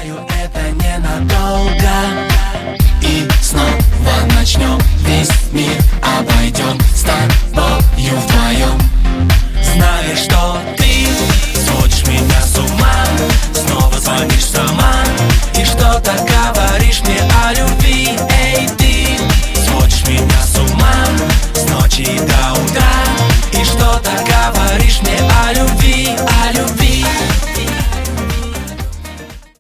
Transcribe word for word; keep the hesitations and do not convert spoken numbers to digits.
знаю, это ненадолго. И снова начнем весь мир об